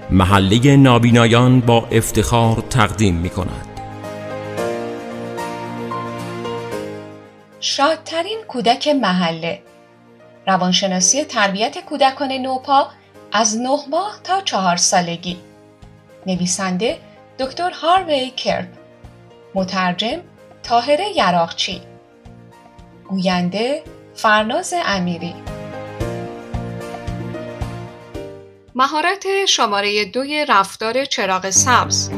محله نابینایان با افتخار تقدیم می کند. شادترین کودک محله، روانشناسی تربیت کودکان نوپا از 9 ماه تا 4 سالگی. نویسنده دکتر هاروی کرپ، مترجم طاهره یراقچی، گوینده فرناز امیری. مهارت شماره 2 رفتار چراغ سبز.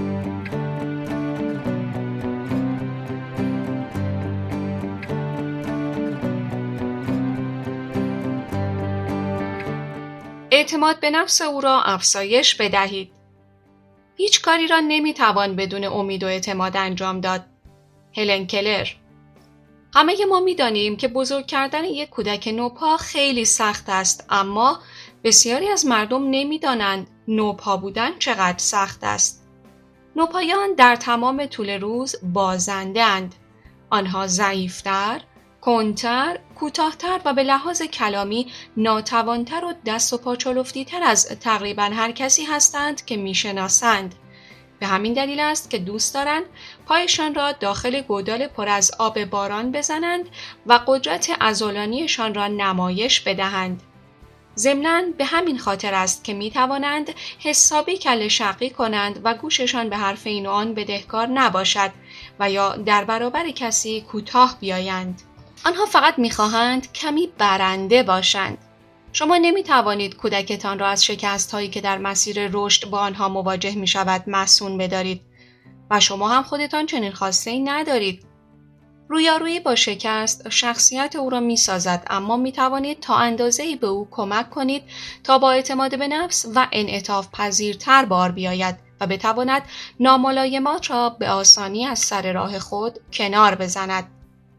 اعتماد به نفس او را افزایش بدهید. هیچ کاری را نمیتوان بدون امید و اعتماد انجام داد. هلن کلر. همه ما میدانیم که بزرگ کردن یک کودک نوپا خیلی سخت است، اما بسیاری از مردم نمیدانند نوپا بودن چقدر سخت است. نوپایان در تمام طول روز بازنده اند. آنها ضعیفتر، کندتر، کوتاهتر و به لحاظ کلامی ناتوانتر و دست و پا چلفتی‌تر از تقریباً هر کسی هستند که میشناسند. به همین دلیل است که دوست دارند پایشان را داخل گودال پر از آب باران بزنند و قدرت عضلانیشان را نمایش بدهند. ضمناً به همین خاطر است که می توانند حسابی کله شقی کنند و گوششان به حرف این و آن بدهکار نباشد و یا در برابر کسی کوتاه بیایند. آنها فقط می خواهند کمی برنده باشند. شما نمی توانید کودکتان را از شکست هایی که در مسیر رشد با آنها مواجه می شود مصون بدارید و شما هم خودتان چنین خواسته ای ندارید. رویارویی با شکست شخصیت او را می سازد، اما می توانید تا اندازه‌ای به او کمک کنید تا با اعتماد به نفس و انعطاف پذیرتر بار بیاید و بتواند ناملایمات را به آسانی از سر راه خود کنار بزند.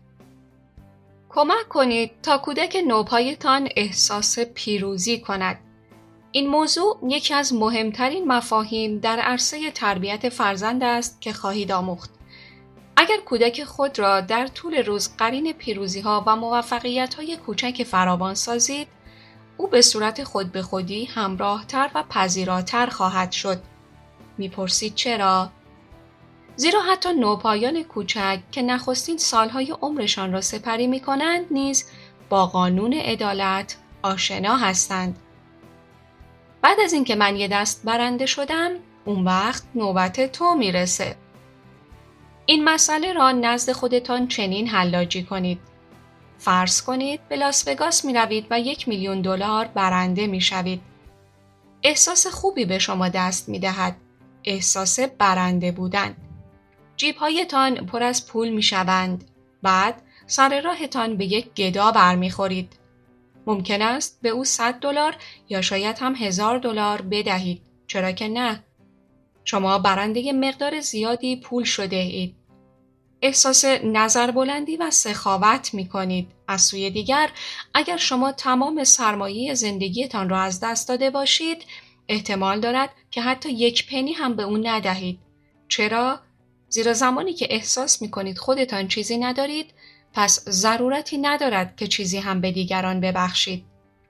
کمک کنید تا کودک نوپایتان احساس پیروزی کند. این موضوع یکی از مهمترین مفاهیم در عرصه تربیت فرزند است که خواهید آموخت. اگر کودک خود را در طول روز قرین پیروزی‌ها و موفقیت‌های کوچک فراوان سازید، او به صورت خود به خودی همراه‌تر و پذیراتر خواهد شد. می‌پرسید چرا؟ زیرا حتی نوپایان کوچک که نخستین سالهای عمرشان را سپری می‌کنند نیز با قانون عدالت آشنا هستند. بعد از اینکه من یه دست برنده شدم، اون وقت نوبت تو میرسه. این مسئله را نزد خودتان چنین حلاجی کنید. فرض کنید به لاس وگاس می روید و $1,000,000 برنده می شوید. احساس خوبی به شما دست می دهد. احساس برنده بودن. جیب‌هایتان پر از پول می شوند. بعد سر راهتان به یک گدا برمی خورید. ممکن است به او $100 یا شاید هم $1,000 بدهید. چرا که نه؟ شما برنده مقدار زیادی پول شده اید. احساس نظربلندی و سخاوت می کنید. از سوی دیگر، اگر شما تمام سرمایه زندگیتان را از دست داده باشید، احتمال دارد که حتی 1 پنی هم به او ندهید. چرا؟ زیرا زمانی که احساس می کنید خودتان چیزی ندارید، پس ضرورتی ندارد که چیزی هم به دیگران ببخشید.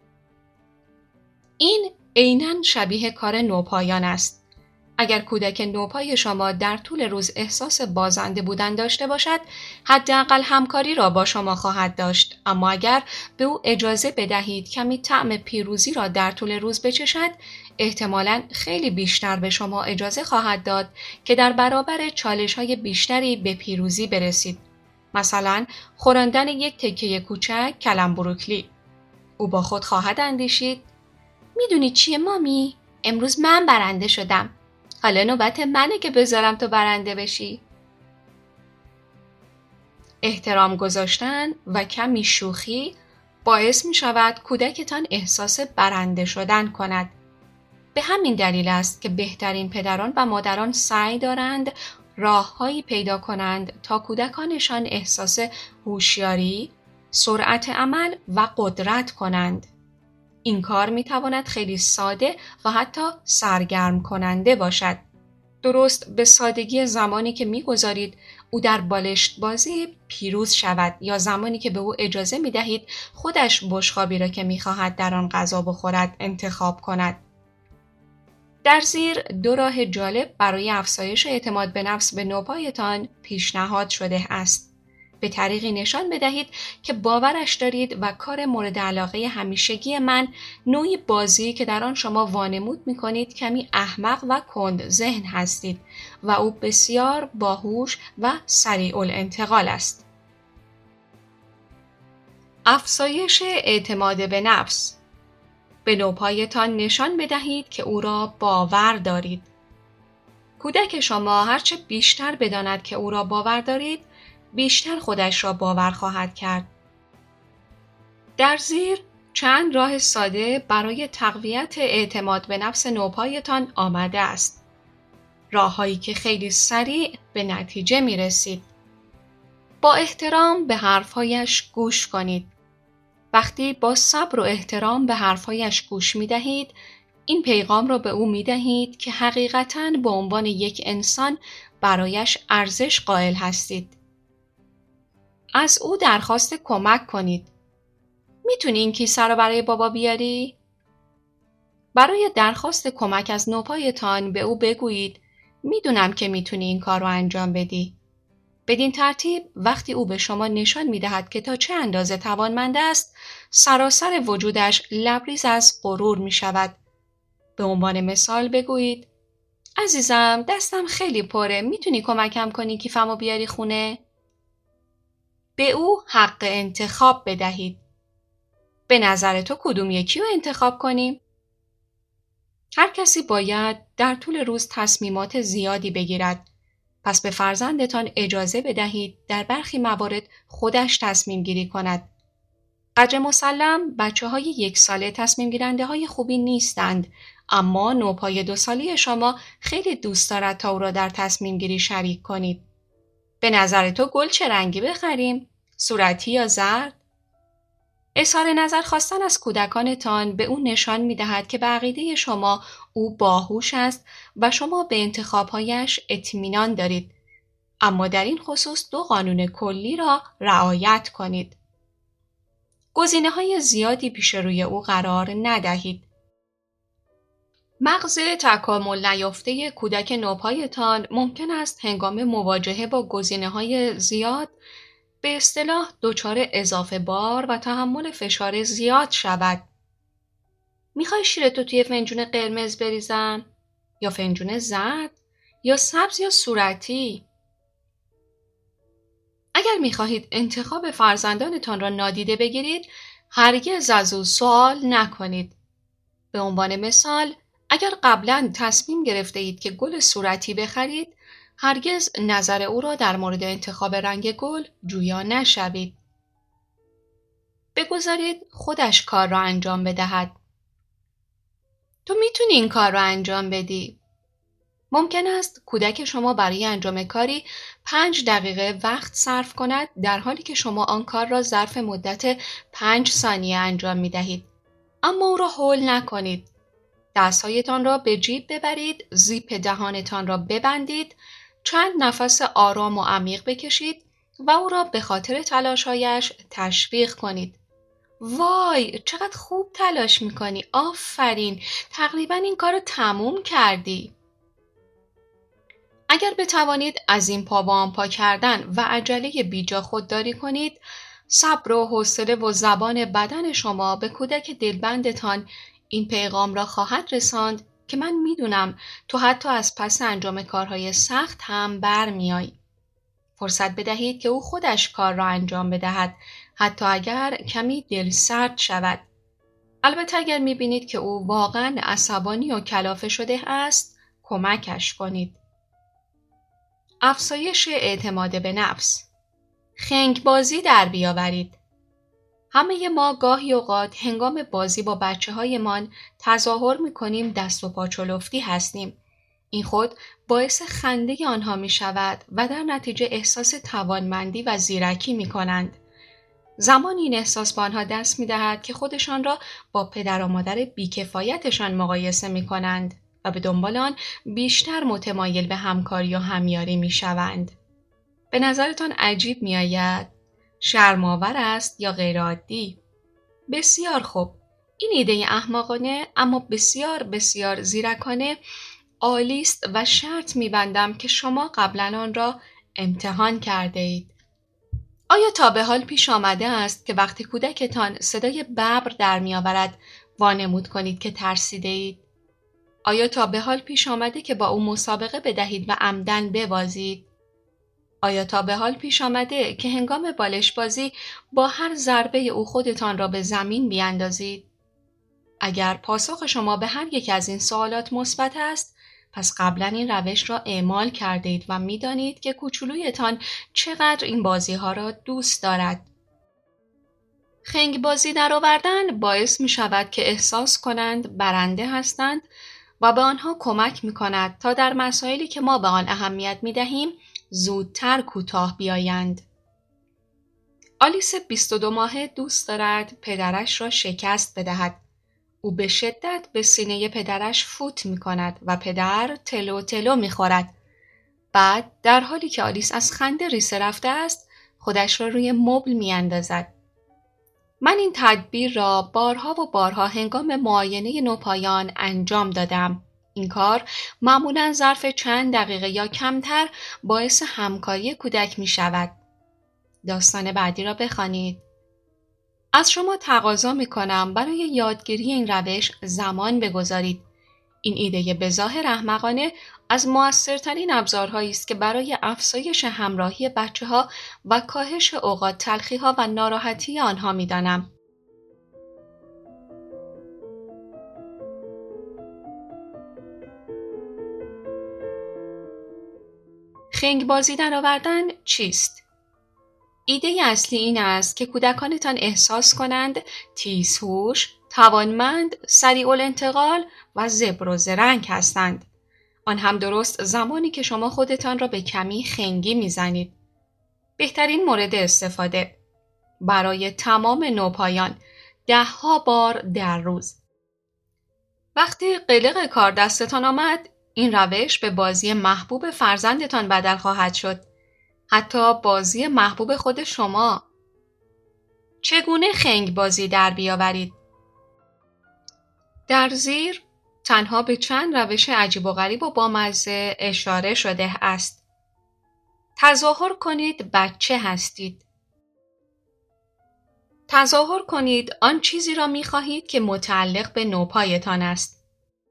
این عیناً شبیه کار نوپایان است. اگر کودک نوپای شما در طول روز احساس بازنده بودن داشته باشد، حداقل همکاری را با شما خواهد داشت، اما اگر به او اجازه بدهید کمی طعم پیروزی را در طول روز بچشد، احتمالاً خیلی بیشتر به شما اجازه خواهد داد که در برابر چالش‌های بیشتری به پیروزی برسید. مثلا خوراندن یک تکه کوچک کلم بروکلی. او با خود خواهد اندیشید: میدونی چیه مامی؟ امروز من برنده شدم. حالا نوبت منه که بذارم تو برنده بشی. احترام گذاشتن و کمی شوخی باعث می شود کودکتان احساس برنده شدن کند. به همین دلیل است که بهترین پدران و مادران سعی دارند راههایی پیدا کنند تا کودکانشان احساس هوشیاری، سرعت عمل و قدرت کنند. این کار می تواند خیلی ساده و حتی سرگرم کننده باشد. درست به سادگی زمانی که می گذارید او در بالشت بازی پیروز شود یا زمانی که به او اجازه می دهید خودش بشقابی را که می خواهد در آن غذا بخورد انتخاب کند. در زیر 2 راه جالب برای افزایش اعتماد به نفس به نوپایتان پیشنهاد شده است. به طریقی نشان بدهید که باورش دارید و کار مورد علاقه همیشگی من نوعی بازی که در آن شما وانمود می‌کنید کمی احمق و کند ذهن هستید و او بسیار باهوش و سریع الانتقال است. افزایش اعتماد به نفس. به نوپایتان نشان بدهید که او را باور دارید. کودک شما هرچه بیشتر بداند که او را باور دارید، بیشتر خودش را باور خواهد کرد. در زیر چند راه ساده برای تقویت اعتماد به نفس نوپایتان آمده است. راه‌هایی که خیلی سریع به نتیجه می رسید. با احترام به حرفهایش گوش کنید. وقتی با صبر و احترام به حرفهایش گوش می دهید، این پیغام را به او می دهید که حقیقتاً به عنوان یک انسان برایش ارزش قائل هستید. از او درخواست کمک کنید. میتونی این کیسه رو برای بابا بیاری؟ برای درخواست کمک از نوپایتان به او بگویید میدونم که میتونی این کار رو انجام بدی. بدین ترتیب وقتی او به شما نشان میدهد که تا چه اندازه توانمند است، سراسر وجودش لبریز از غرور میشود. به عنوان مثال بگویید عزیزم دستم خیلی پره، میتونی کمکم کنی کیفمو بیاری خونه؟ به او حق انتخاب بدهید. به نظر تو کدوم یکی رو انتخاب کنیم؟ هر کسی باید در طول روز تصمیمات زیادی بگیرد. پس به فرزندتان اجازه بدهید در برخی موارد خودش تصمیم گیری کند. قدر مسلم بچه‌های 1 ساله تصمیم گیرنده های خوبی نیستند، اما نوپای 2 ساله شما خیلی دوست دارد تا او را در تصمیم گیری شریک کنید. به نظر تو گل چه رنگی بخریم؟ صورتی یا زرد؟ اظهار نظر خواستن از کودکانتان به او نشان می‌دهد که به عقیده شما او باهوش است و شما به انتخاب‌هایش اطمینان دارید. اما در این خصوص 2 قانون کلی را رعایت کنید. گزینه‌های زیادی پیش روی او قرار ندهید. مغز تکامل نیافته کودک نوپایتان ممکن است هنگام مواجهه با گزینه‌های زیاد به اصطلاح دچار اضافه بار و تحمل فشار زیاد شود. میخوای شیرتو توی فنجون قرمز بریزم؟ یا فنجون زرد؟ یا سبز یا صورتی؟ اگر میخواهید انتخاب فرزندانتان را نادیده بگیرید، هرگز از او سوال نکنید. به عنوان مثال، اگر قبلاً تصمیم گرفته اید که گل صورتی بخرید، هرگز نظر او را در مورد انتخاب رنگ گل جویا نشوید. بگذارید خودش کار را انجام بدهد. تو میتونی این کار را انجام بدی. ممکن است کودک شما برای انجام کاری 5 دقیقه وقت صرف کند، در حالی که شما آن کار را ظرف مدت 5 ثانیه انجام میدهید. اما او را هول نکنید. دستهایتان را به جیب ببرید، زیپ دهانتان را ببندید، چند نفس آرام و عمیق بکشید و او را به خاطر تلاش‌هایش تشویق کنید. وای، چقدر خوب تلاش میکنی، آفرین، تقریباً این کار رو تموم کردی. اگر بتوانید از این پا به آن پا کردن و عجله بیجا خودداری کنید، صبر و حوصله و زبان بدن شما به کودک دلبندتان این پیغام را خواهد رساند که من میدونم تو حتی از پس انجام کارهای سخت هم برمیای. فرصت بدهید که او خودش کار را انجام بدهد، حتی اگر کمی دلسرد شود. البته اگر میبینید که او واقعا عصبانی و کلافه شده است، کمکش کنید. افزایش اعتماد به نفس. خنگ بازی در بیاورید. همه ما گاهی اوقات هنگام بازی با بچه‌هایمان تظاهر می‌کنیم دست و پا چلفتی هستیم. این خود باعث خنده آنها می‌شود و در نتیجه احساس توانمندی و زیرکی می‌کنند. زمانی این احساس به آنها دست می‌دهد که خودشان را با پدر و مادر بی‌کفایتشان مقایسه می‌کنند و به دنبال آن بیشتر متمایل به همکاری و همیاری می‌شوند. به نظرتان عجیب می‌آید؟ شرم‌آور است یا غیرعادی؟ بسیار خوب. این ایده احمقانه اما بسیار بسیار زیرکانه عالی است و شرط می‌بندم که شما قبلا آن را امتحان کرده اید. آیا تا به حال پیش آمده است که وقتی کودکتان صدای ببر در می‌آورد وانمود کنید که ترسیده اید؟ آیا تا به حال پیش آمده که با او مسابقه بدهید و عمدن ببازید؟ آیا تا به حال پیش آمده که هنگام بالش بازی با هر ضربه او خودتان را به زمین بیاندازید؟ اگر پاسخ شما به هر یک از این سوالات مثبت است، پس قبلا این روش را اعمال کرده اید و می‌دانید که کوچولویتان چقدر این بازی‌ها را دوست دارد. خنگ بازی درآوردن باعث می‌شود که احساس کنند برنده هستند و به آنها کمک می‌کند تا در مسائلی که ما به آن اهمیت می‌دهیم زودتر کوتاه بیایند. آلیس 22 ماهه دوست دارد پدرش را شکست بدهد. او به شدت به سینه پدرش فوت می‌کند و پدر تلو تلو می‌خورد. بعد در حالی که آلیس از خنده ریسه رفته است، خودش را روی مبل می‌اندازد. من این تدبیر را بارها و بارها هنگام معاینه نوپایان انجام دادم. این کار معمولاً ظرف چند دقیقه یا کمتر باعث همکاری کودک می شود. داستان بعدی را بخوانید. از شما تقاضا می کنم برای یادگیری این روش زمان بگذارید. این ایده به ظاهر احمقانه از مؤثرترین ابزارهایی است که برای افزایش همراهی بچه‌ها و کاهش اوقات تلخی‌ها و ناراحتی آنها می‌دانم. خنگ بازی درآوردن چیست؟ ایده اصلی این است که کودکانتان احساس کنند تیزهوش، توانمند، سریع الانتقال و زبر و زرنگ هستند. آن هم درست زمانی که شما خودتان را به کمی خنگی میزنید. بهترین مورد استفاده برای تمام نوپایان 10 بار در روز. وقتی قلق کار دستتان آمد، این روش به بازی محبوب فرزندتان بدل خواهد شد. حتی بازی محبوب خود شما. چگونه خنگ بازی در بیاورید؟ در زیر تنها به چند روش عجیب و غریب و بامزه اشاره شده است. تظاهر کنید بچه هستید. تظاهر کنید آن چیزی را می خواهید که متعلق به نوپایتان است.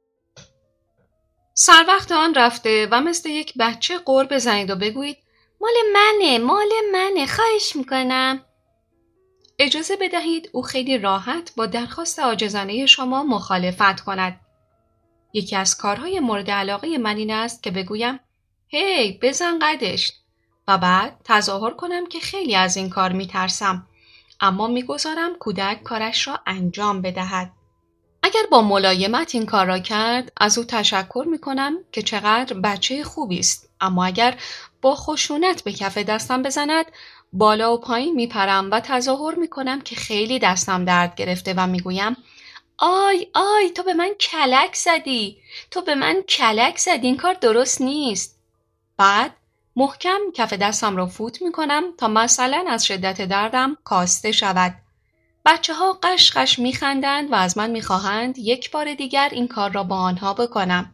سر وقت آن رفته و مثل یک بچه غر بزنید و بگویید مال منه خواهش میکنم. اجازه بدهید او خیلی راحت با درخواست عاجزانه شما مخالفت کند. یکی از کارهای مورد علاقه من این است که بگویم هی بزن قدش و بعد تظاهر کنم که خیلی از این کار میترسم، اما میگذارم کودک کارش را انجام بدهد. اگر با ملایمت این کار را کرد، از او تشکر میکنم که چقدر بچه خوبی است، اما اگر با خشونت به کف دستم بزند، بالا و پایین میپرم و تظاهر میکنم که خیلی دستم درد گرفته و میگویم آی تو به من کلک زدی، این کار درست نیست. بعد محکم کف دستم را فوت میکنم تا مثلا از شدت دردم کاسته شود. بچه‌ها قشقش میخندند و از من میخواهند یک بار دیگر این کار را با آنها بکنم.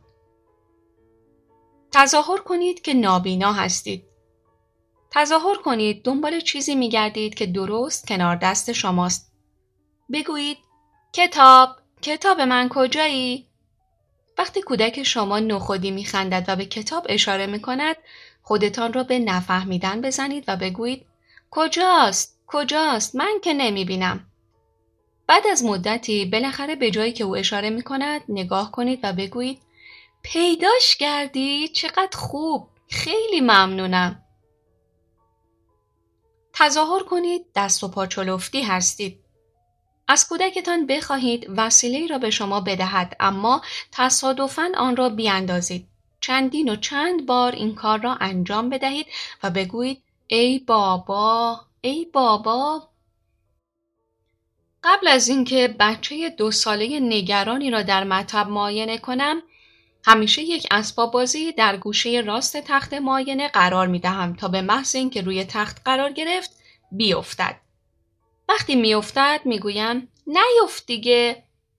تظاهر کنید که نابینا هستید. تظاهر کنید دنبال چیزی میگردید که درست کنار دست شماست. بگویید کتاب من کجایی؟ وقتی کودک شما نخودی میخندد و به کتاب اشاره میکند، خودتان را به نفهمیدن بزنید و بگویید کجاست؟ من که نمیبینم. بعد از مدتی بالاخره به جایی که او اشاره میکند نگاه کنید و بگویید پیداش کردی؟ چقدر خوب، خیلی ممنونم. تظاهر کنید دست و پا چلفتی هستید. از کودکتان بخواهید وسیله‌ای را به شما بدهد، اما تصادفاً آن را بیاندازید. چندین و چند بار این کار را انجام بدهید و بگویید ای بابا. قبل از اینکه بچه 2 ساله نگرانی را در مطب معاینه کنم، همیشه یک اسباب بازی در گوشه راست تخت معاینه قرار می دهم تا به محض اینکه روی تخت قرار گرفت بیفتد. وقتی میافتد میگویم نیفت دیگه.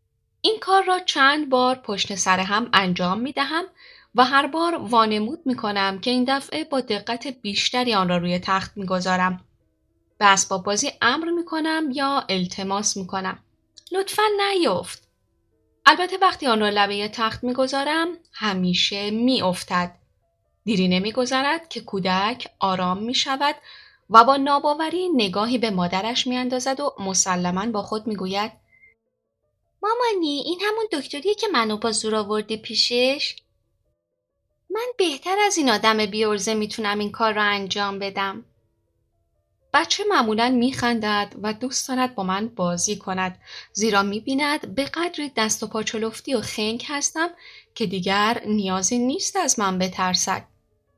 این کار را چند بار پشت سر هم انجام می دهم و هر بار وانمود می کنم که این دفعه با دقت بیشتری آن را روی تخت می گذارم. به اسباب بازی امر می کنم یا التماس می کنم. لطفاً نیفت. البته وقتی آن را لبه تخت می گذارم همیشه می افتد. دیری نمی گذرد که کودک آرام می شود و با ناباوری نگاهی به مادرش می اندازد و مسلماً با خود می گوید مامانی این همون دکتریه که منو با زور آوردی پیشش؟ من بهتر از این آدم بی‌عرضه میتونم این کار را انجام بدم. بچه معمولاً میخندد و دوست دارد با من بازی کند زیرا میبیند به قدری دست و پا چلفتی و خنگ هستم که دیگر نیازی نیست از من بترسد.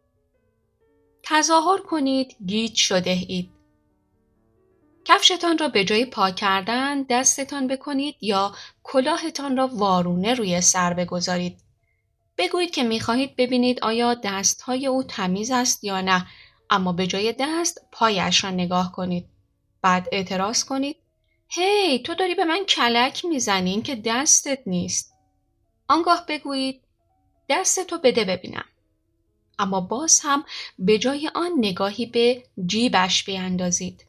تظاهر کنید گیج شده اید. کفشتان را به جای پاک کردن دستتان بکنید یا کلاهتان را وارونه روی سر بگذارید. بگویید که می‌خواهید ببینید آیا دست‌های او تمیز است یا نه، اما به جای دست پایش را نگاه کنید. بعد اعتراض کنید هی تو داری به من کلک میزنی، این که دستت نیست. آنگاه بگویید دستتو بده ببینم. اما باز هم به جای آن نگاهی به جیبش بیاندازید.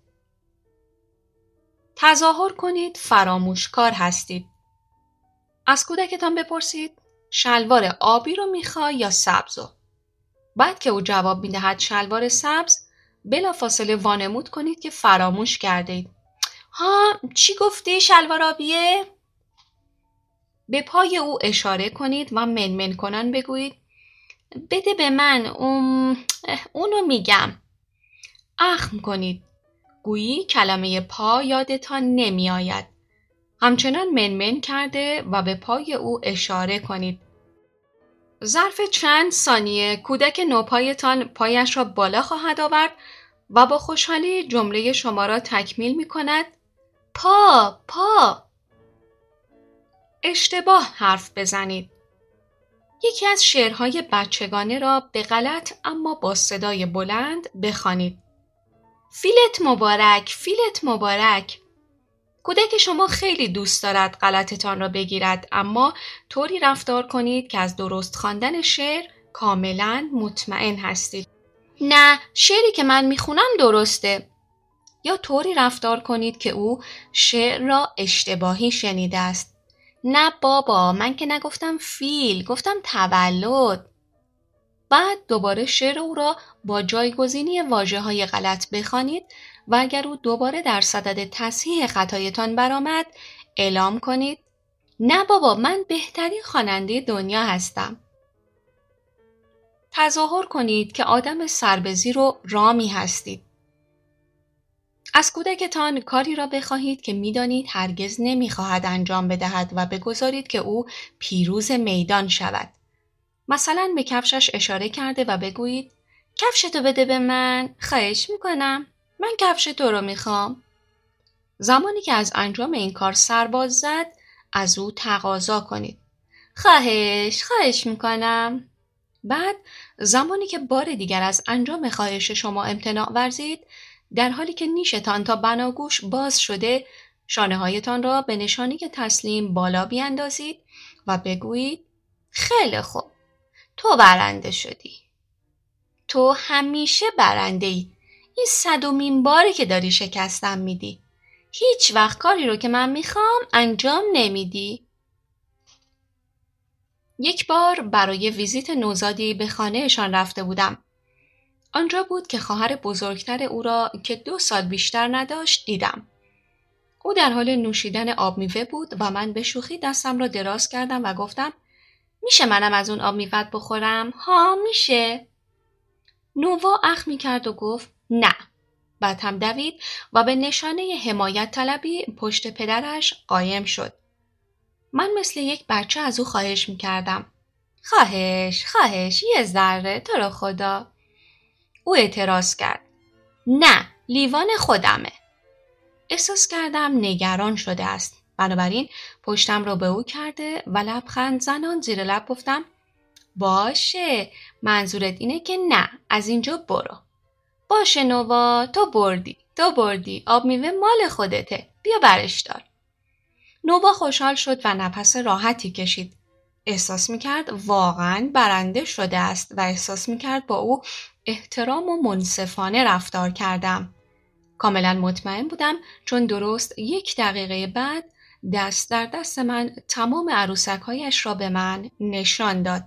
تظاهر کنید فراموشکار هستید. از کودکتان بپرسید شلوار آبی رو میخوای یا سبزو؟ بعد که او جواب میدهد شلوار سبز، بلافاصله وانمود کنید که فراموش کردید. ها چی گفتی شلوار آبیه؟ به پای او اشاره کنید و منمن کنان بگویید بده به من اونو میگم. اخم کنید. گویی کلمه پا یادتان نمی آید. همچنان منمن کرده و به پای او اشاره کنید. ظرف چند ثانیه کودک نوپایتان پایش را بالا خواهد آورد و با خوشحالی جمله شما را تکمیل می کند. پا پا. اشتباه حرف بزنید. یکی از شعرهای بچگانه را به غلط اما با صدای بلند بخوانید. فیلت مبارک، فیلت مبارک. کودک شما خیلی دوست دارد غلطتان را بگیرد، اما طوری رفتار کنید که از درست خواندن شعر کاملاً مطمئن هستید. نه، شعری که من میخونم درسته. یا طوری رفتار کنید که او شعر را اشتباهی شنیده است. نه بابا، من که نگفتم فیل، گفتم تولد. بعد دوباره شعر او را با جایگزینی واژه‌های غلط بخوانید و اگر او دوباره در صدد تصحیح خطایتان برآمد اعلام کنید نه بابا من بهترین خواننده دنیا هستم. تظاهر کنید که آدم سربزیر و رامی هستید. از کودکتان کاری را بخواهید که می‌دانید هرگز نمی‌خواهد انجام بدهد و بگذارید که او پیروز میدان شود. مثلا به کفشش اشاره کرده و بگویید کفشتو بده به من، خواهش میکنم، من کفش تو رو میخوام. زمانی که از انجام این کار سرباز زد از او تقاضا کنید خواهش میکنم. بعد زمانی که بار دیگر از انجام خواهش شما امتناع ورزید، در حالی که نیشتان تا بناگوش باز شده شانه‌هایتان را به نشانی تسلیم بالا بیاندازید و بگویید خیلی خوب، تو برنده شدی. تو همیشه برنده ای. این 100مین باره که داری شکستم میدی. هیچ وقت کاری رو که من میخوام انجام نمیدی. یک بار برای ویزیت نوزادی به خانهشان رفته بودم. آنجا بود که خواهر بزرگتر او را که 2 سال بیشتر نداشت دیدم. او در حال نوشیدن آب میوه بود و من به شوخی دستم را دراز کردم و گفتم میشه منم از اون آب میوه‌ت بخورم؟ ها میشه. نووا اخم کرد و گفت نه. بعد هم دوید و به نشانه حمایت طلبی پشت پدرش قایم شد. من مثل یک بچه از او خواهش میکردم. خواهش یه ذره تو رو خدا. او اعتراض کرد. نه، لیوان خودمه. احساس کردم نگران شده است. بنابراین پشتم را به او کرده و لبخند زنان زیر لب گفتم باشه، منظورت اینه که نه، از اینجا برو. باشه نووا، تو بردی، آب میوه مال خودته، بیا برش دار. نووا خوشحال شد و نفس راحتی کشید. احساس میکرد واقعاً برنده شده است و احساس میکرد با او احترام و منصفانه رفتار کردم. کاملا مطمئن بودم چون درست 1 دقیقه بعد دست در دست من تمام عروسک‌هایش را به من نشان داد.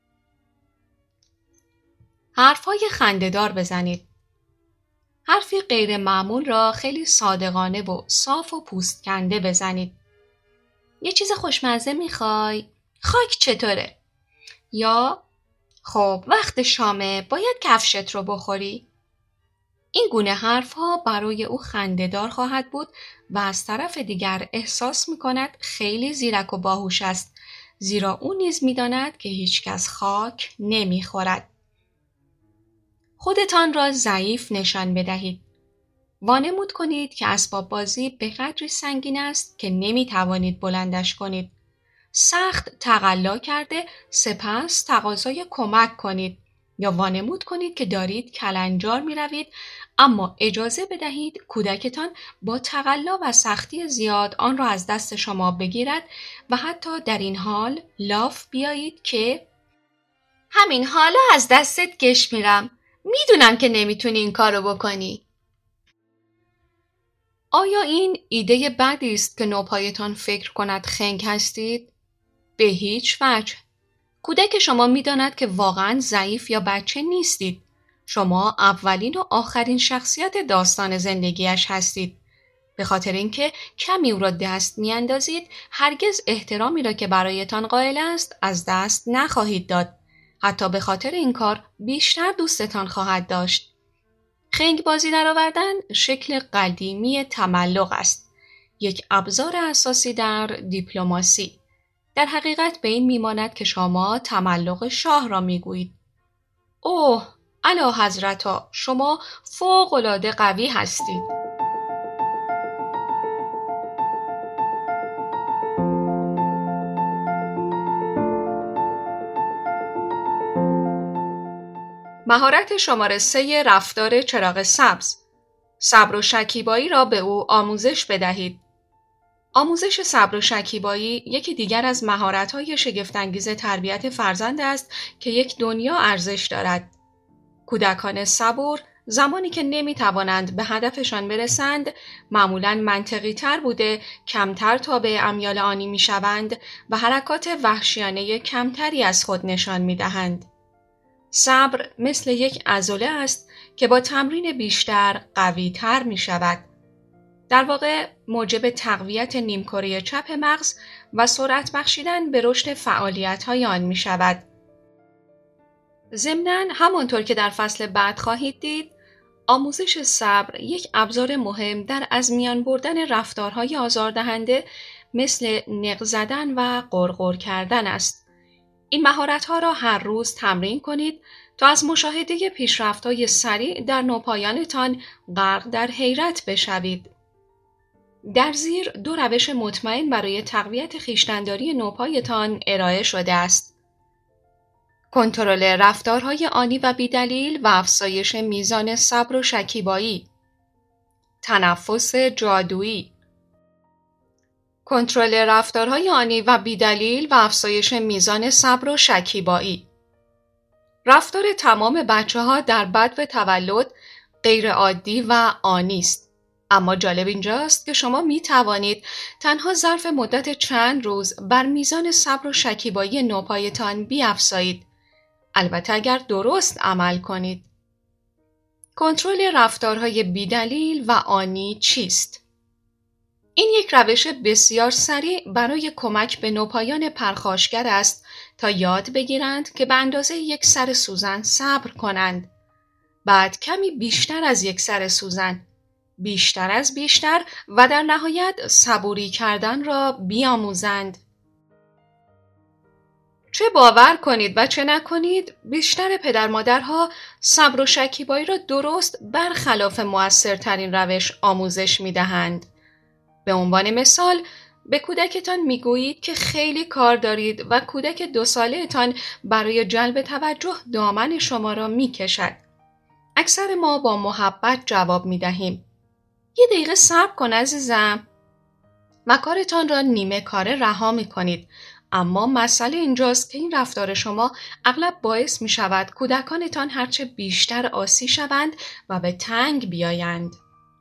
حرف‌های خنده‌دار بزنید. حرفی غیر معمول را خیلی صادقانه و صاف و پوست کنده بزنید. یه چیز خوشمزه میخوای؟ خاک چطوره؟ یا خب وقت شامه باید کفشت رو بخوری؟ این گونه حرفها برای او خنده‌دار خواهد بود و از طرف دیگر احساس می‌کند خیلی زیرک و باهوش است، زیرا او نیز می‌داند که هیچکس خاک نمی‌خورد. خودتان را ضعیف نشان بدهید. وانمود کنید که اسباب بازی به قدری سنگین است که نمی‌توانید بلندش کنید. سخت تقلا کرده سپس تقاضای کمک کنید یا وانمود کنید که دارید کلنجار می‌روید، اما اجازه بدهید کودکتان با تقلا و سختی زیاد آن را از دست شما بگیرد و حتی در این حال لاف بیایید که همین حالا از دستت کش میرم. میدونم که نمیتونی این کارو بکنی. آیا این ایده بدی است که نوپایتان فکر کند خنگ هستید؟ به هیچ وجه. کودک شما میداند که واقعاً ضعیف یا بچه نیستید. شما اولین و آخرین شخصیت داستان زندگیش هستید. به خاطر اینکه کمی او را دست میاندازید، هرگز احترامی را که برایتان قائل است از دست نخواهید داد. حتی به خاطر این کار بیشتر دوستتان خواهد داشت. خنگ بازی درآوردن شکل قدیمی تملق است. یک ابزار اساسی در دیپلماسی. در حقیقت به این میماند که شما تملق شاه را میگویید. اوه، اعلیحضرتا، شما فوق‌العاده قوی هستید. مهارت شماره 3 رفتار چراغ سبز. صبر و شکیبایی را به او آموزش بدهید. آموزش صبر و شکیبایی یکی دیگر از مهارت‌های شگفت‌انگیز تربیت فرزند است که یک دنیا ارزش دارد. کودکان صبور زمانی که نمی‌توانند به هدفشان برسند، معمولاً منطقی‌تر بوده، کمتر تابع امیال آنی می‌شوند و حرکات وحشیانه کمتری از خود نشان می‌دهند. صبر مثل یک عضله است که با تمرین بیشتر قوی‌تر می‌شود. در واقع موجب تقویت نیمکره چپ مغز و سرعت بخشیدن به رشد فعالیت‌های آن می‌شود. ضمناً همانطور که در فصل بعد خواهید دید، آموزش صبر یک ابزار مهم در از میان بردن رفتارهای آزاردهنده مثل نق زدن و غرغر کردن است. این مهارت‌ها را هر روز تمرین کنید تا از مشاهده پیشرفت‌های سریع در نوپایانتان غرق در حیرت بشوید. در زیر 2 روش مطمئن برای تقویت خویشتن‌داری نوپایتان ارائه شده است. کنترل رفتارهای آنی و بیدلیل و افزایش میزان صبر و شکیبایی. تنفس جادویی. کنترل رفتارهای آنی و بیدلیل و افزایش میزان صبر و شکیبایی. رفتار تمام بچه‌ها در بدو تولد غیر عادی و آنی است. اما جالب اینجاست که شما می توانید تنها ظرف مدت چند روز بر میزان صبر و شکیبایی نوپایتان بیفزایید. البته اگر درست عمل کنید. کنترل رفتارهای بیدلیل و آنی چیست؟ این یک روش بسیار سریع برای کمک به نوپایان پرخاشگر است تا یاد بگیرند که به اندازه یک سر سوزن صبر کنند. بعد کمی بیشتر از یک سر سوزن، بیشتر از بیشتر و در نهایت صبوری کردن را بیاموزند. چه باور کنید و چه نکنید، بیشتر پدر مادرها صبر و شکیبایی را درست برخلاف مؤثرترین روش آموزش می دهند. به عنوان مثال، به کودکتان می گویید که خیلی کار دارید و کودک 2 ساله‌تان برای جلب توجه دامن شما را می کشد. اکثر ما با محبت جواب می دهیم. 1 دقیقه صبر کن عزیزم. و کارتان را نیمه کاره رها می کنید. اما مسئله اینجاست که این رفتار شما اغلب باعث می شود کودکانتان هرچه بیشتر عاصی شوند و به تنگ بیایند.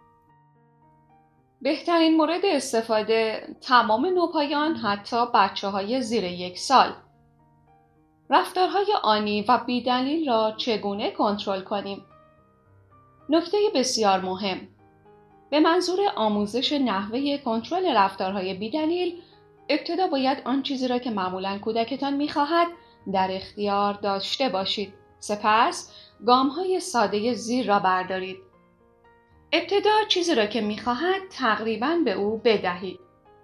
بهترین مورد استفاده تمام نوپایان، حتی بچه‌های زیر 1 سال. رفتارهای آنی و بی‌دلیل را چگونه کنترل کنیم؟ نکته بسیار مهم. به منظور آموزش نحوه کنترل رفتارهای بی‌دلیل، ابتدا باید آن چیزی را که معمولاً کودکتان می‌خواهد در اختیار داشته باشید. سپس گام‌های ساده زیر را بردارید. ابتدا چیزی را که می‌خواهد تقریباً به او بدهید.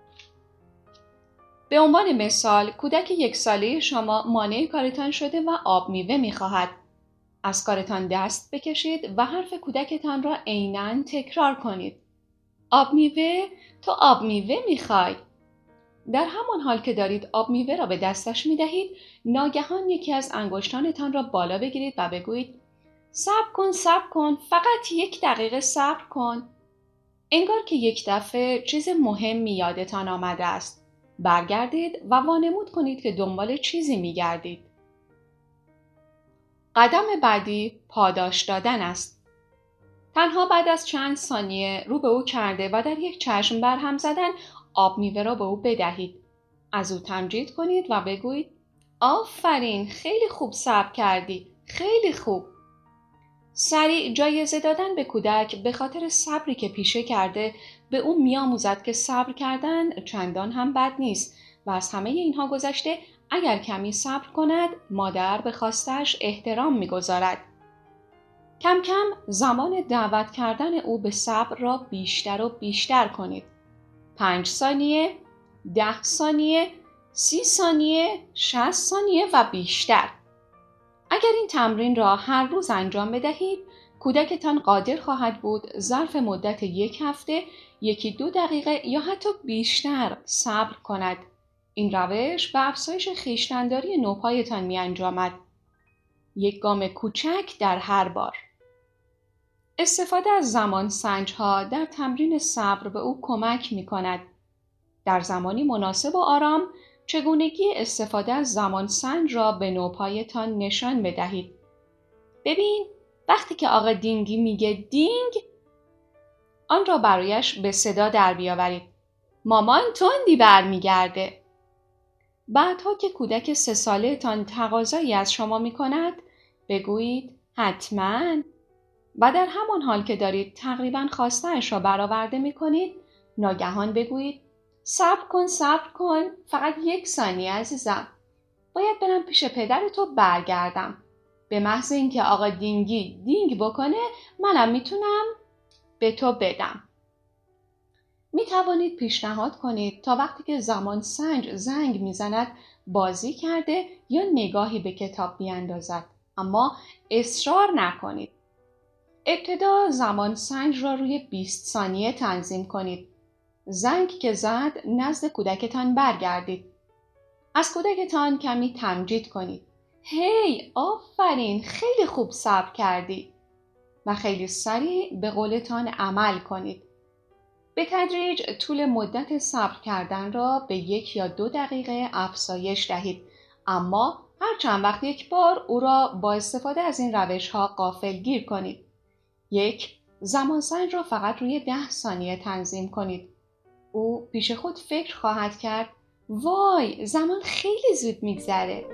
به عنوان مثال، کودک 1 ساله شما مانع کارتان شده و آب میوه می‌خواهد. از کارتان دست بکشید و حرف کودکتان را عیناً تکرار کنید. آب میوه؟ تو آب میوه می‌خوای؟ در همان حال که دارید آب میوه را به دستش می‌دهید، ناگهان یکی از انگشتانتان را بالا بگیرید و بگویید: صبر کن، فقط 1 دقیقه صبر کن. انگار که یک دفعه چیز مهمی یادتان آمده است. برگردید و وانمود کنید که دنبال چیزی می‌گردید. قدم بعدی پاداش دادن است. تنها بعد از چند ثانیه رو به او کرده و در یک چشم برهم زدن آب میوه را به او بدهید. از او تمجید کنید و بگویید: آفرین، خیلی خوب صبر کردی، خیلی خوب. سریع جایزه دادن به کودک به خاطر صبری که پیشه کرده به او می‌آموزد که صبر کردن چندان هم بد نیست و از همه اینها گذشته اگر کمی صبر کند مادر به خواستش احترام می‌گذارد. کم کم زمان دعوت کردن او به صبر را بیشتر و بیشتر کنید. 5 ثانیه، 10 ثانیه، 30 ثانیه، 60 ثانیه و بیشتر. اگر این تمرین را هر روز انجام بدهید، کودکتان قادر خواهد بود ظرف مدت 1 هفته 1-2 دقیقه یا حتی بیشتر صبر کند. این روش به افزایش خویشتن‌داری نوپایتان می‌انجامد. 1 گام کوچک در هر بار. استفاده از زمانسنج‌ها در تمرین صبر به او کمک می‌کند. در زمانی مناسب و آرام چگونگی استفاده از زمانسنج را به نوپایتان نشان بدهید. ببین، وقتی که آقا دینگی میگه دینگ، آن را برایش به صدا در بیاورید. مامان تندی برمیگرده. بعدها که کودک 3 ساله‌تان تقاضایی از شما میکند، بگویید حتماً. و در همان حال که دارید تقریباً خواسته‌اش را برآورده میکنید، ناگهان بگویید: صبر کن، فقط 1 ثانیه عزیزم. باید برم پیش پدرتو برگردم. به محض اینکه آقا دینگی دینگ بکنه، منم میتونم به تو بدم. میتوانید پیشنهاد کنید تا وقتی که زمانسنج زنگ میزند بازی کرده یا نگاهی به کتاب بیاندازد، اما اصرار نکنید. ابتدا زمانسنج را روی 20 ثانیه تنظیم کنید. زنگ که زد نزد کودکتان برگردید. از کودکتان کمی تمجید کنید. هی، آفرین، خیلی خوب صبر کردی. و خیلی سریع به قولتان عمل کنید. به تدریج طول مدت صبر کردن را به 1 یا 2 دقیقه افزایش دهید، اما هر چند وقت 1 بار او را با استفاده از این روش‌ها غافلگیر کنید. 1. زمانسنج را فقط روی 10 ثانیه تنظیم کنید. او پیش خود فکر خواهد کرد: وای، زمان خیلی زود میگذره.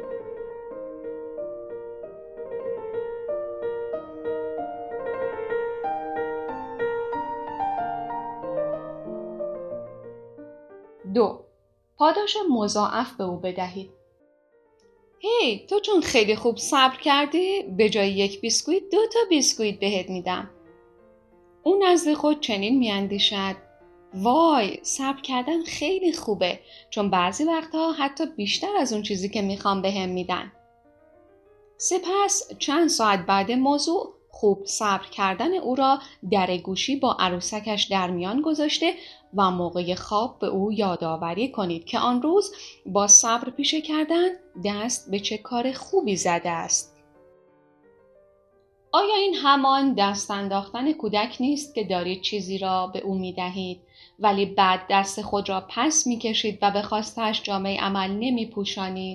2. پاداش مضاعف به او بدهید. هی، تو چون خیلی خوب صبر کردی، به جای 1 بیسکویت 2 تا بیسکویت بهت میدم. او نزد خود چنین میاندیشد: وای، صبر کردن خیلی خوبه، چون بعضی وقتها حتی بیشتر از اون چیزی که میخوام بهم میدن. سپس چند ساعت بعد موضوع خوب صبر کردن او را در گوشی با عروسکش در میان گذاشته و موقع خواب به او یادآوری کنید که آن روز با صبر پیشه کردن دست به چه کار خوبی زده است. آیا این همان دست انداختن کودک نیست که دارید چیزی را به او می دهید ولی بعد دست خود را پس می کشید و به خواستش جامه عمل نمی پوشانید؟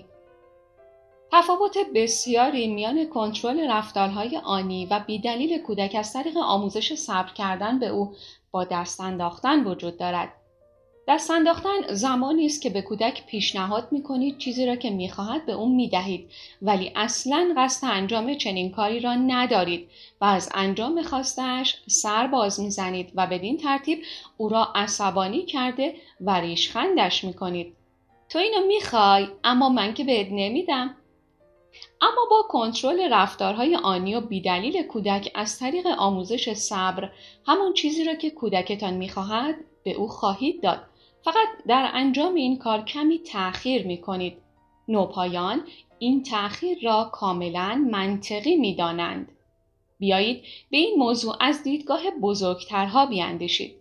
تفاوت بسیاری میان کنترل رفتارهای آنی و بیدلیل کودک از طریق آموزش صبر کردن به او با دست انداختن وجود دارد. دست انداختن زمانی است که به کودک پیشنهاد می‌کنید چیزی را که می‌خواهد به او می‌دهید ولی اصلاً قصد انجام چنین کاری را ندارید و از انجام خواستش سر باز می‌زنید و بدین ترتیب او را عصبانی کرده و ریشخندش می‌کنید. تو اینو می‌خوای اما من که بهت نمیدم. اما با کنترل رفتارهای آنی و بیدلیل کودک از طریق آموزش صبر همون چیزی را که کودکتان می‌خواهد به او خواهید داد. فقط در انجام این کار کمی تأخیر می‌کنید. نوپایان این تأخیر را کاملاً منطقی می‌دانند. بیایید به این موضوع از دیدگاه بزرگترها بیاندیشید.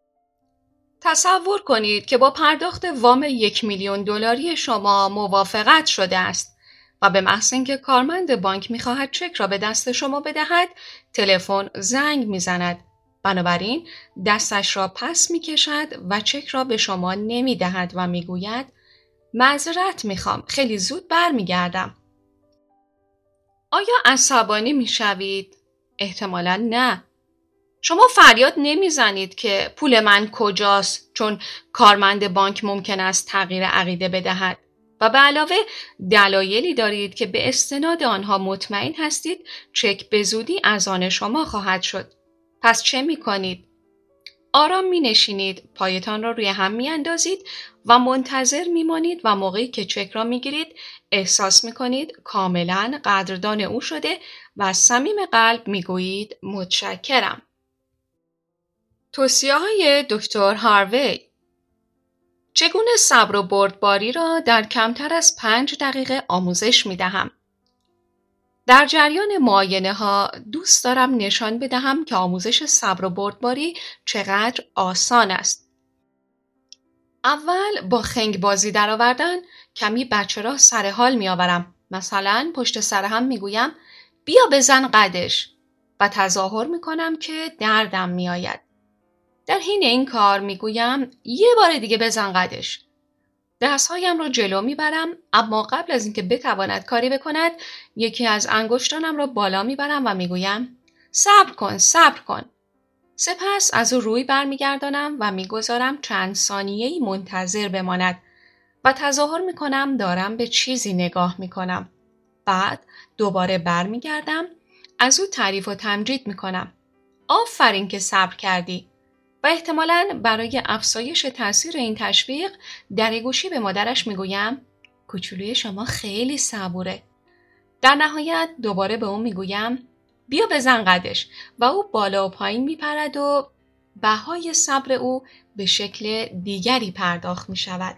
تصور کنید که با پرداخت وام $1,000,000 شما موافقت شده است و به محض اینکه کارمند بانک می‌خواهد چک را به دست شما بدهد، تلفن زنگ می‌زند. بنابراین دستش را پس می‌کشد و چک را به شما نمی‌دهد و می‌گوید معذرت می‌خوام، خیلی زود برمیگردم. آیا عصبانی می‌شوید؟ احتمالاً نه. شما فریاد نمی‌زنید که پول من کجاست، چون کارمند بانک ممکن است تغییر عقیده بدهد و به علاوه دلایلی دارید که به استناد آنها مطمئن هستید چک به زودی از آن شما خواهد شد. پس چه می‌کنید؟ آرام می‌نشینید، پایتان را روی هم می‌اندازید و منتظر می‌مانید و موقعی که چک را می‌گیرید احساس می‌کنید کاملاً قدردان او شده و از صمیم قلب می‌گویید متشکرم. توصیه‌های دکتر هاروی: چگونه صبر و بردباری را در کمتر از 5 دقیقه آموزش می‌دهم؟ در جریان معاینه‌ها دوست دارم نشان بدهم که آموزش صبر و بردباری چقدر آسان است. اول با خنگ بازی درآوردن کمی بچه را سر حال می‌آورم. مثلا پشت سر هم می‌گویم بیا بزن قدش و تظاهر می‌کنم که دردم می‌آید. در حین این کار می‌گویم یه بار دیگه بزن قدش. دستهایم را جلو میبرم اما قبل از اینکه بتواند کاری بکند یکی از انگشتانم را بالا میبرم و میگویم صبر کن. سپس از او روی برمیگردانم و میگذارم چند ثانیه‌ای منتظر بماند و تظاهر میکنم دارم به چیزی نگاه میکنم. بعد دوباره برمیگردم، از او تعریف و تمجید میکنم. آفرین که صبر کردی. و احتمالاً برای افزایش تاثیر این تشویق در گوشی به مادرش میگویم کوچولوی شما خیلی صبوره. در نهایت دوباره به اون میگویم بیا بزن قدش و او بالا و پایین میپرد و بهای صبر او به شکل دیگری پرداخت میشود.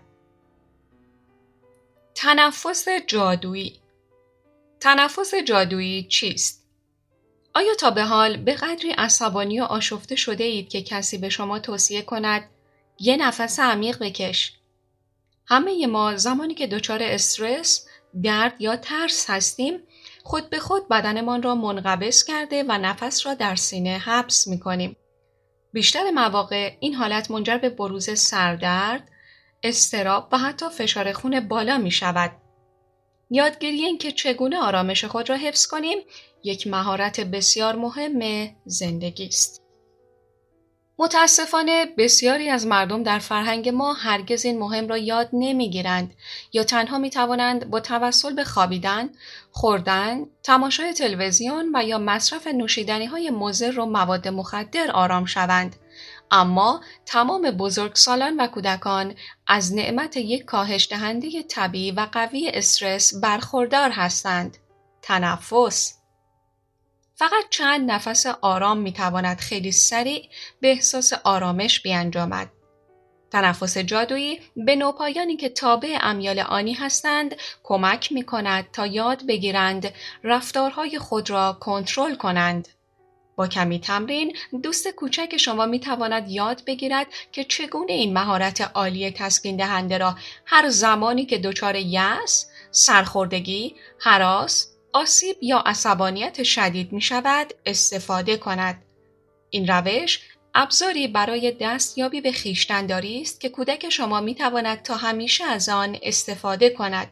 تنفس جادویی چیست؟ آیا تا به حال به قدری عصبانی و آشفته شده اید که کسی به شما توصیه کند یه نفس عمیق بکش؟ همه ما زمانی که دچار استرس، درد یا ترس هستیم، خود به خود بدنمان را منقبض کرده و نفس را در سینه حبس می‌کنیم. بیشتر مواقع این حالت منجر به بروز سردرد، اضطراب و حتی فشار خون بالا می‌شود. یادگیری این که چگونه آرامش خود را حفظ کنیم یک مهارت بسیار مهم زندگی است. متاسفانه بسیاری از مردم در فرهنگ ما هرگز این مهم را یاد نمی‌گیرند یا تنها می‌توانند با توسل به خوابیدن، خوردن، تماشای تلویزیون و یا مصرف نوشیدنی‌های مضر و مواد مخدر آرام شوند. اما تمام بزرگسالان و کودکان از نعمت یک کاهش دهنده طبیعی و قوی استرس برخوردار هستند: تنفس. فقط چند نفس آرام میتواند خیلی سریع به احساس آرامش بیانجامد. تنفس جادویی به نوپایانی که تابع امیال آنی هستند کمک میکند تا یاد بگیرند رفتارهای خود را کنترل کنند. با کمی تمرین دوست کوچک شما میتواند یاد بگیرد که چگونه این مهارت عالی تسکین دهنده را هر زمانی که دچار یأس، سرخوردگی، هراس آسیب یا عصبانیت شدید می شود استفاده کند. این روش ابزاری برای دستیابی به خویشتن‌داری است که کودک شما می تواند تا همیشه از آن استفاده کند.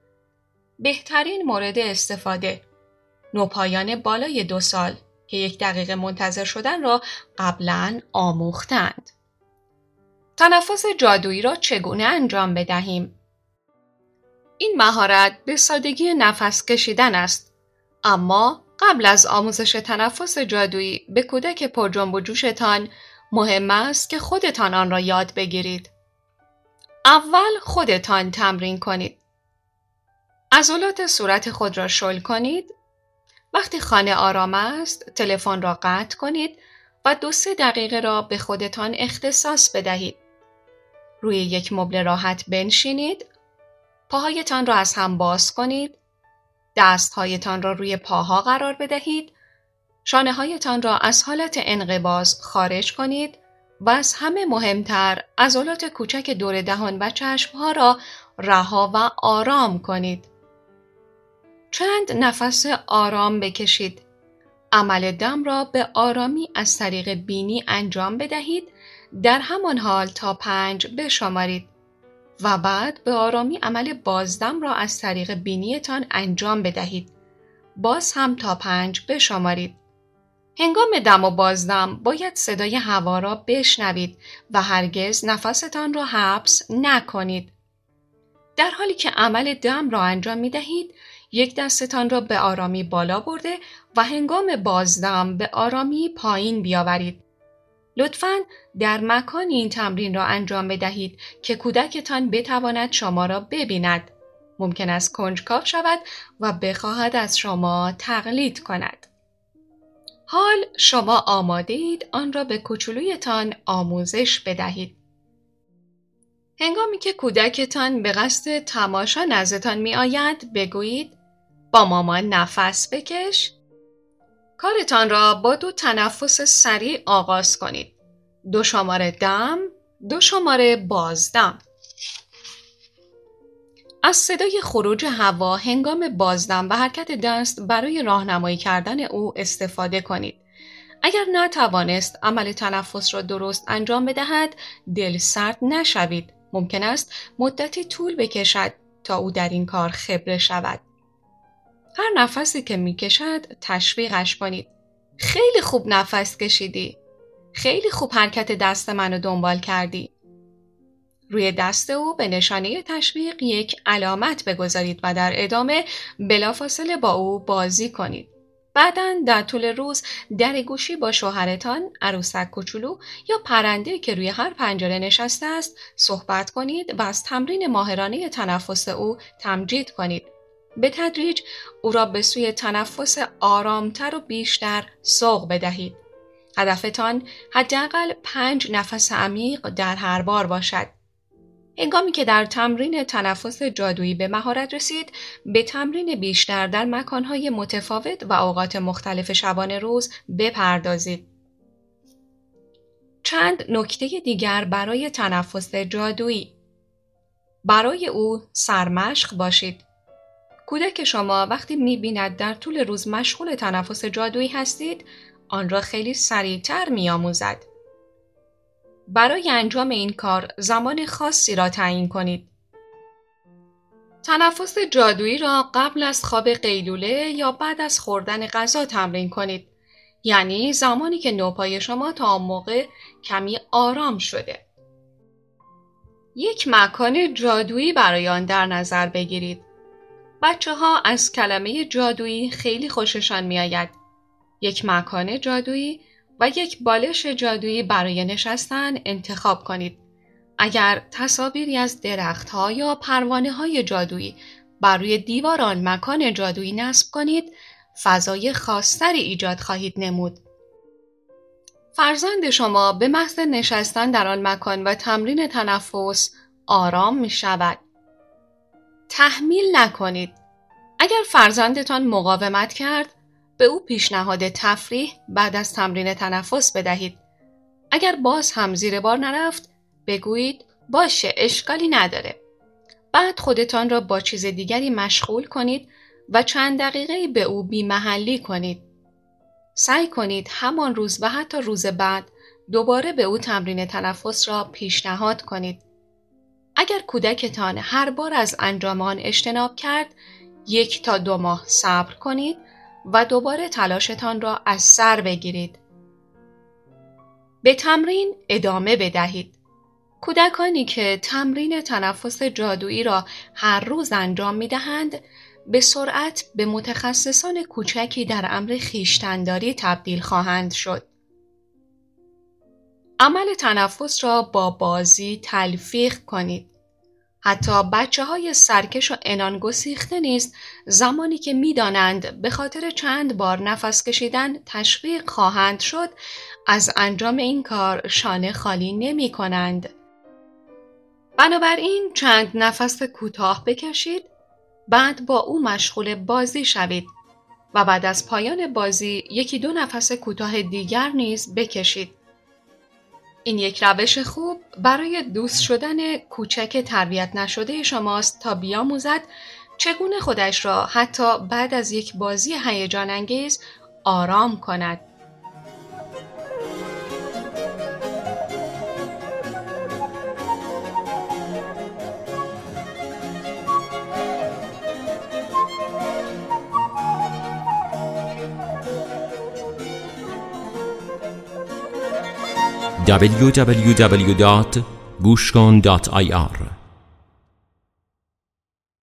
بهترین مورد استفاده: نوپایان بالای 2 سال که 1 دقیقه منتظر شدن را قبلاً آموختند. تنفس جادویی را چگونه انجام بدهیم؟ این مهارت به سادگی نفس کشیدن است، اما قبل از آموزش تنفس جادویی به کودک پرجنب و جوشتان مهم است که خودتان آن را یاد بگیرید. اول خودتان تمرین کنید. عضلات صورت خود را شل کنید. وقتی خانه آرام است، تلفن را قطع کنید و 2-3 دقیقه را به خودتان اختصاص بدهید. روی یک مبل راحت بنشینید. پاهایتان را از هم باز کنید. دستهایتان را روی پاها قرار بدهید. شانه‌هایتان را از حالت انقباض خارج کنید و از همه مهمتر عضلات کوچک دور دهان و چشمها را رها و آرام کنید. چند نفس آرام بکشید. عمل دم را به آرامی از طریق بینی انجام بدهید. در همان حال تا 5 بشمارید و بعد به آرامی عمل بازدم را از طریق بینیتان انجام بدهید. باز هم تا 5 بشمارید. هنگام دم و بازدم باید صدای هوا را بشنوید و هرگز نفستان را حبس نکنید. در حالی که عمل دم را انجام می دهید، یک دستتان را به آرامی بالا برده و هنگام بازدم به آرامی پایین بیاورید. لطفاً در مکانی این تمرین را انجام بدهید که کودکتان بتواند شما را ببیند. ممکن است کنجکاو شود و بخواهد از شما تقلید کند. حال شما آماده اید آن را به کوچولویتان آموزش بدهید. هنگامی که کودکتان به قصد تماشا نزدتان می آید، بگویید با مامان نفس بکش. کارتان را با 2 تنفس سریع آغاز کنید. 2 شماره دم، 2 شماره بازدم. از صدای خروج هوا هنگام بازدم و حرکت دست برای راهنمایی کردن او استفاده کنید. اگر نتوانست عمل تنفس را درست انجام بدهد، دلسرد نشوید. ممکن است مدتی طول بکشد تا او در این کار خبره شود. هر نفسی که میکشد تشویقش کنید. خیلی خوب نفس کشیدی. خیلی خوب حرکت دست منو دنبال کردی. روی دست او به نشانه تشویق یک علامت بگذارید و در ادامه بلافاصله با او بازی کنید. بعداً در طول روز در گوشی با شوهرتان، عروسک کوچولو یا پرنده که روی هر پنجره نشسته است صحبت کنید و از تمرین ماهرانه تنفس او تمجید کنید. به تدریج او را به سوی تنفس آرامتر و بیشتر سوق بدهید. هدفتان حداقل 5 نفس عمیق در هر بار باشد. هنگامی که در تمرین تنفس جادویی به مهارت رسید، به تمرین بیشتر در مکانهای متفاوت و اوقات مختلف شبانه روز بپردازید. چند نکته دیگر برای تنفس جادویی. برای او سرمشق باشید. کودک شما وقتی می‌بیند در طول روز مشغول تنفس جادویی هستید، آن را خیلی سریعتر می‌آموزد. برای انجام این کار زمان خاصی را تعیین کنید. تنفس جادویی را قبل از خواب قیلوله یا بعد از خوردن غذا تمرین کنید. یعنی زمانی که نوپای شما تا آن موقع کمی آرام شده. یک مکان جادویی برای آن در نظر بگیرید. بچه‌ها از کلمه جادویی خیلی خوششان می‌آید. یک مکان جادویی و یک بالش جادویی برای نشستن انتخاب کنید. اگر تصاویری از درخت‌ها یا پروانه‌های جادویی بر روی دیوار آن مکان جادویی نصب کنید، فضای خاص‌تری ایجاد خواهید نمود. فرزند شما به محض نشستن در آن مکان و تمرین تنفس آرام می‌شود. تحمیل نکنید. اگر فرزندتان مقاومت کرد، به او پیشنهاد تفریح بعد از تمرین تنفس بدهید. اگر باز هم زیر بار نرفت، بگویید باشه، اشکالی نداره. بعد خودتان را با چیز دیگری مشغول کنید و چند دقیقه به او بی‌محلی کنید. سعی کنید همان روز و حتی روز بعد دوباره به او تمرین تنفس را پیشنهاد کنید. اگر کودکتان هر بار از انجام آن اجتناب کرد، 1 تا 2 ماه صبر کنید و دوباره تلاشتان را از سر بگیرید. به تمرین ادامه بدهید. کودکانی که تمرین تنفس جادویی را هر روز انجام می‌دهند، به سرعت به متخصصان کوچکی در امر خویشتن‌داری تبدیل خواهند شد. عمل تنفس را با بازی تلفیق کنید. حتی بچه‌های سرکش و عنان گسیخته نیز زمانی که می‌دانند به خاطر چند بار نفس کشیدن تشویق خواهند شد، از انجام این کار شانه خالی نمی‌کنند. بنابراین چند نفس کوتاه بکشید، بعد با او مشغول بازی شوید و بعد از پایان بازی 1-2 نفس کوتاه دیگر نیز بکشید. این یک روش خوب برای دوست شدن کوچک تربیت نشده شماست تا بیاموزد چگونه خودش را حتی بعد از یک بازی هیجان انگیز آرام کند. www.gushkon.ir